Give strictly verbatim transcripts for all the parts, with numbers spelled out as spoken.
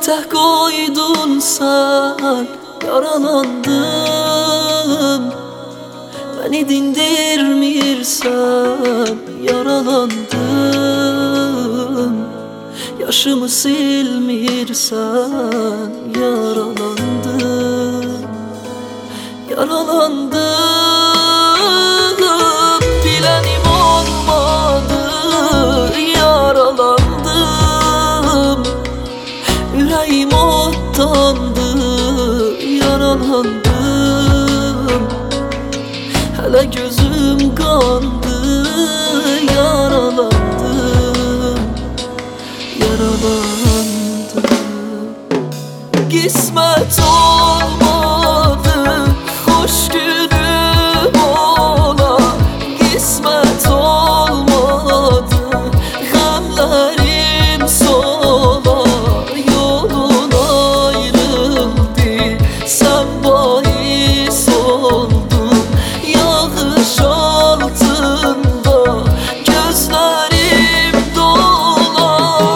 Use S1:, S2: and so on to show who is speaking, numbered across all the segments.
S1: teh koydun sen, yaralandım. Beni dindirmirsen, yaralandım. Yaşımı silmirsen, yaralandım. Yaralandım, bilenim olmadı, yaralandım. Yüreğim ottandı, yaralandım. Hele gözüm kandı, yaralandım. Yaralandım. Kısmet olmadı, hoş günüm ola. Kısmet olmadı, gamlerim sola. Yolun ayrıldı, sen bahis oldun. Yağış altında gözlerim dolar.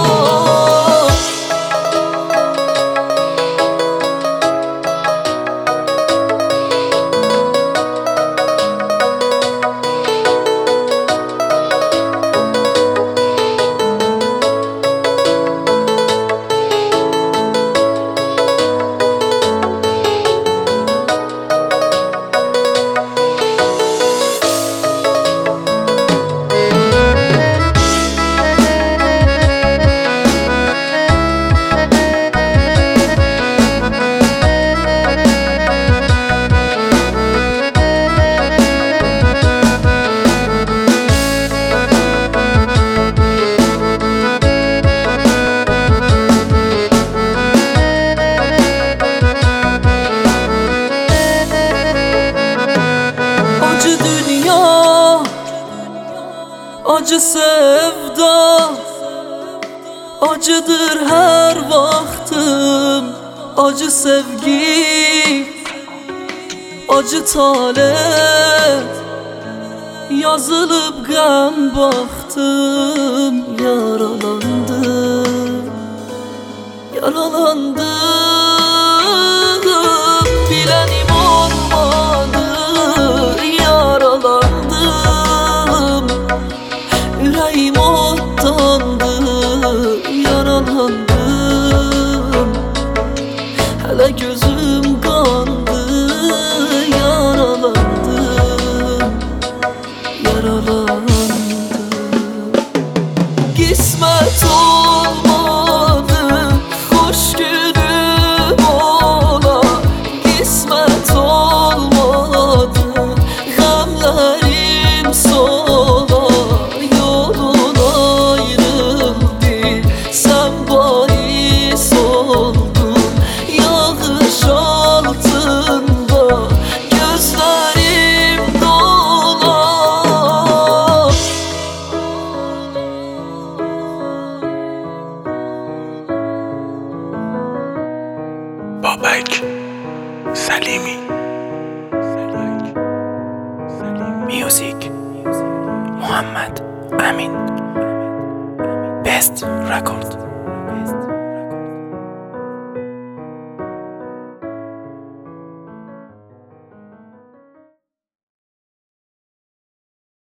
S1: Acı dünya, acı sevda, acıdır her vaktım. Acı sevgi, acı talep, yazılıp gam baktım. Yaralandım, yaralandım. Bilenim olmadı, yaralandım. Yüreğim ottandı, yaralandım. Hele gözüm kandı, yaralandım. Yaralandım. Kısmet olmadı, hoş günüm ola. Kısmet olmadı, gamlerim sola. Yolun ayrıldı, sen bahis oldun. Yağış altında gözlerim dolar.
S2: Babak Salimi Music Muhammad Amin Best Record.